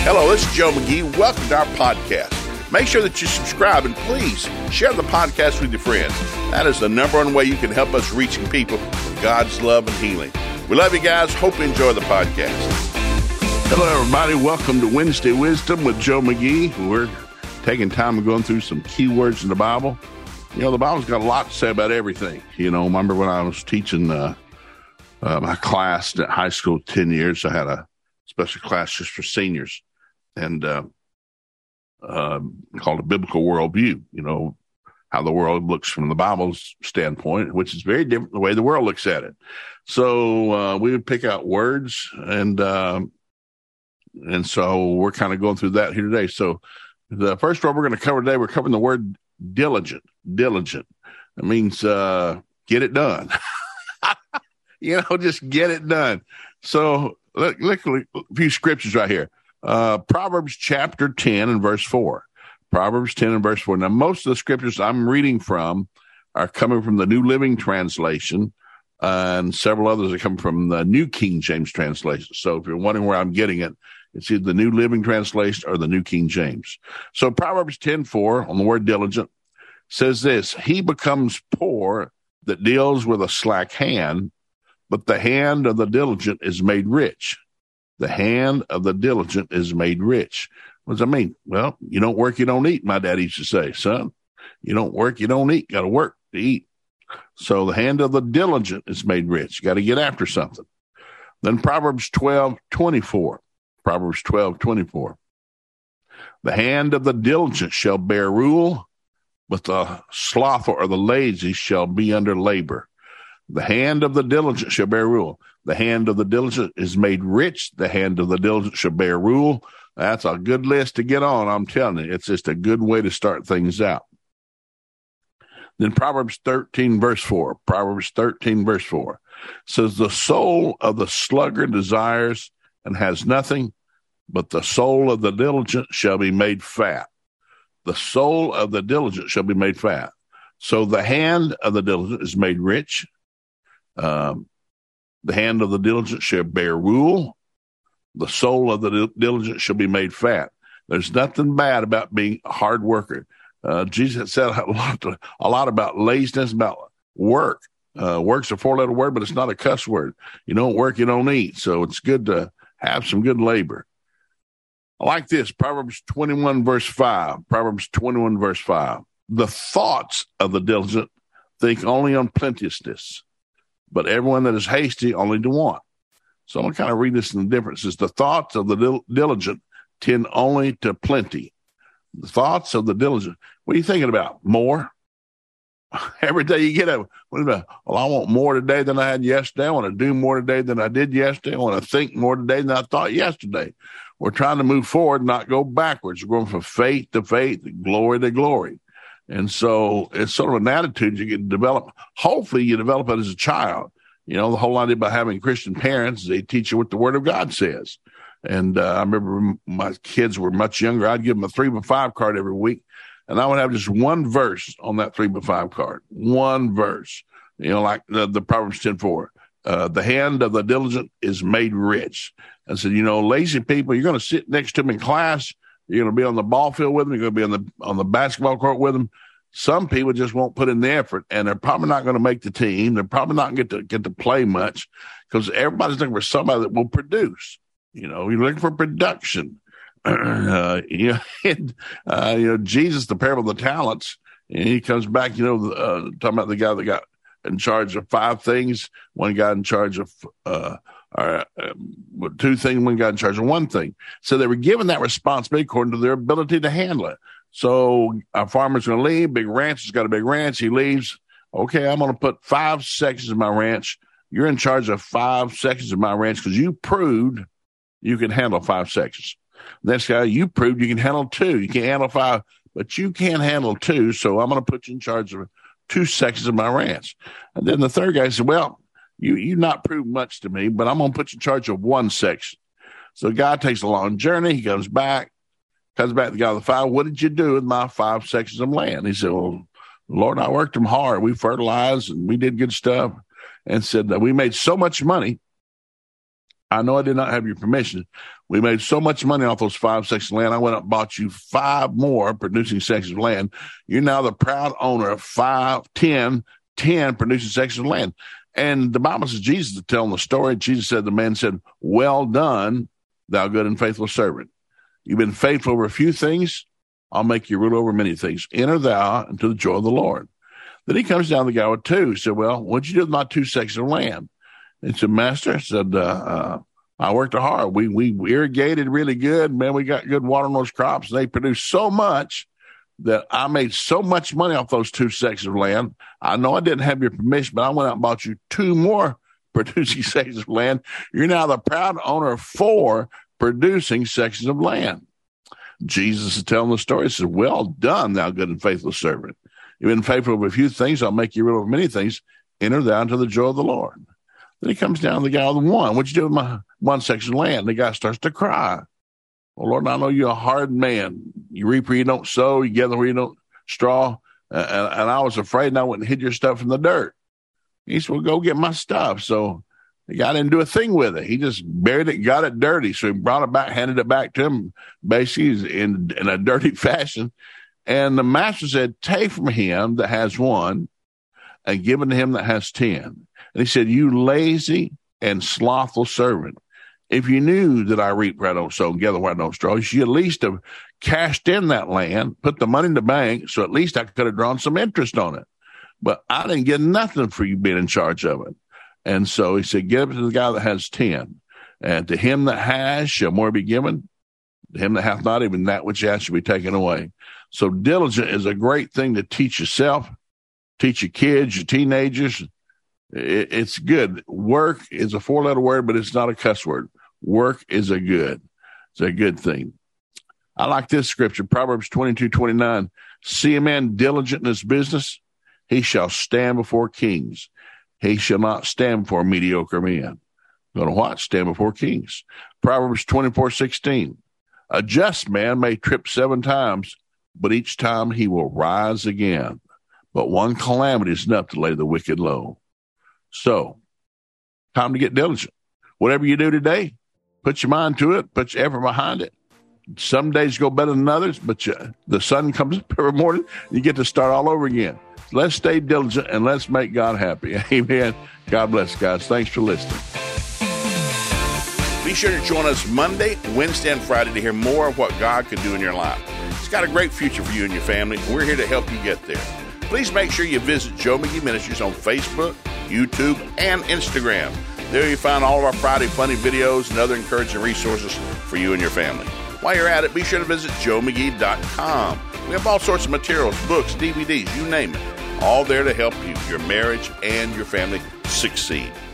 Hello, this is Joe McGee. Welcome to our podcast. Make sure that you subscribe and please share the podcast with your friends. That is the number one way you can help us reaching people with God's love and healing. We love you guys. Hope you enjoy the podcast. Hello, everybody. Welcome to Wednesday Wisdom with Joe McGee. We're taking time and going through some key words in the Bible. You know, the Bible's got a lot to say about everything. You know, remember when I was teaching my class at high school 10 years, I had a special class just for seniors. And called a biblical worldview, you know, how the world looks from the Bible's standpoint, which is very different the way the world looks at it. So we would pick out words, and so we're kind of going through that here today. So the first word we're going to cover today, we're covering the word diligent. Diligent. It means get it done. You know, just get it done. So look a few scriptures right here. Proverbs chapter 10 and verse 4. Proverbs 10 and verse 4. Now, most of the scriptures I'm reading from are coming from the New Living Translation, and several others are coming from the New King James Translation. So if you're wondering where I'm getting it, it's either the New Living Translation or the New King James. So Proverbs 10:4 on the word diligent says this: he becomes poor that deals with a slack hand, but the hand of the diligent is made rich. The hand of the diligent is made rich. What does that mean? Well, you don't work, you don't eat, my dad used to say. Son, you don't work, you don't eat. Got to work to eat. So the hand of the diligent is made rich. You got to get after something. Then Proverbs 12:24. Proverbs 12:24. The hand of the diligent shall bear rule, but the slothful or the lazy shall be under labor. The hand of the diligent shall bear rule. The hand of the diligent is made rich. The hand of the diligent shall bear rule. That's a good list to get on. I'm telling you, it's just a good way to start things out. Then Proverbs 13 verse 4. Proverbs 13 verse 4 says, the soul of the sluggard desires and has nothing, but the soul of the diligent shall be made fat. The soul of the diligent shall be made fat. So the hand of the diligent is made rich. The hand of the diligent shall bear rule. The soul of the diligent shall be made fat. There's nothing bad about being a hard worker. Jesus said a lot about laziness, about work. Work's a four-letter word, but it's not a cuss word. You don't work, you don't eat. So it's good to have some good labor. I like this. Proverbs 21 verse 5. Proverbs 21 verse 5. The thoughts of the diligent think only on plenteousness, but everyone that is hasty only to want. So I'm going to kind of read this in the differences. The thoughts of the diligent tend only to plenty. The thoughts of the diligent. What are you thinking about? More? Every day you get up, what about? Well, I want more today than I had yesterday. I want to do more today than I did yesterday. I want to think more today than I thought yesterday. We're trying to move forward, not go backwards. We're going from faith to faith, glory to glory. And so it's sort of an attitude you can develop. Hopefully you develop it as a child. You know, the whole idea about having Christian parents is they teach you what the Word of God says. And I remember my kids were much younger. I'd give them a 3x5 card every week, and I would have just one verse on that 3x5 card. One verse, you know, like the Proverbs 10:4. The hand of the diligent is made rich. I said, you know, lazy people, you're going to sit next to them in class. You're going to be on the ball field with them. You're going to be on the basketball court with them. Some people just won't put in the effort, and they're probably not going to make the team. They're probably not going to get to play much because everybody's looking for somebody that will produce. You know, you're looking for production. You know, Jesus, the parable of the talents, and he comes back, you know, talking about the guy that got in charge of 5 things, one guy in charge of 2 things, one guy in charge of 1 thing. So they were given that responsibility according to their ability to handle it. So a farmer's going to leave, big ranch has got a big ranch. He leaves. Okay, I'm going to put 5 sections of my ranch. You're in charge of 5 sections of my ranch because you proved you can handle 5 sections. Next guy, you proved you can handle 2. You can't handle 5, but you can handle 2. So I'm going to put you in charge of 2 sections of my ranch. And then the third guy said, well, you not proved much to me, but I'm going to put you in charge of 1 section. So the guy takes a long journey. He comes back to the guy with 5. What did you do with my 5 sections of land? He said, well, Lord, I worked them hard. We fertilized and we did good stuff. And said that we made so much money. I know I did not have your permission. We made so much money off those 5 sections of land. I went up and bought you 5 more producing sections of land. You're now the proud owner of 10 producing sections of land. And the Bible says Jesus is telling the story. Jesus said, the man said, well done, thou good and faithful servant. You've been faithful over a few things. I'll make you rule over many things. Enter thou into the joy of the Lord. Then he comes down to the guy with 2. He said, well, what'd you do with my 2 sections of land? He said, Master, I worked hard. We irrigated really good. Man, we got good water on those crops. They produced so much that I made so much money off those 2 sections of land. I know I didn't have your permission, but I went out and bought you 2 more producing sections of land. You're now the proud owner of 4 producing sections of land. Jesus is telling the story. He says, well done, thou good and faithful servant. You've been faithful over a few things. I'll make you rule over many things. Enter thou into the joy of the Lord. Then he comes down to the guy with 1. What'd you do with my 1 section of land? The guy starts to cry. Well, Lord, I know you're a hard man. You reap where you don't sow. You gather where you don't straw. And I was afraid, and I went and hid your stuff in the dirt. He said, well, go get my stuff. So the guy didn't do a thing with it. He just buried it, got it dirty. So he brought it back, handed it back to him, basically in a dirty fashion. And the master said, take from him that has 1 and give it to him that has 10. And he said, you lazy and slothful servant. If you knew that I reap where I don't sow and gather where I don't straw, you should at least have cashed in that land, put the money in the bank, so at least I could have drawn some interest on it. But I didn't get nothing for you being in charge of it. And so he said, give it to the guy that has 10. And to him that has shall more be given. To him that hath not, even that which he has shall be taken away. So diligent is a great thing to teach yourself, teach your kids, your teenagers. It's good. Work is a 4-letter word, but it's not a cuss word. Work is it's a good thing. I like this scripture, Proverbs 22:29. See a man diligent in his business, he shall stand before kings. He shall not stand before mediocre men. Going to what? Stand before kings. Proverbs 24:16. A just man may trip 7 times, but each time he will rise again. But one calamity is enough to lay the wicked low. So, time to get diligent. Whatever you do today, put your mind to it, put your effort behind it. Some days go better than others, but the sun comes up every morning, you get to start all over again. Let's stay diligent and let's make God happy. Amen. God bless, guys. Thanks for listening. Be sure to join us Monday, Wednesday, and Friday to hear more of what God can do in your life. He's got a great future for you and your family, and we're here to help you get there. Please make sure you visit Joe McGee Ministries on Facebook, YouTube, and Instagram. There you find all of our Friday funny videos and other encouraging resources for you and your family. While you're at it, be sure to visit joemcgee.com. We have all sorts of materials, books, DVDs, you name it, all there to help you, your marriage, and your family succeed.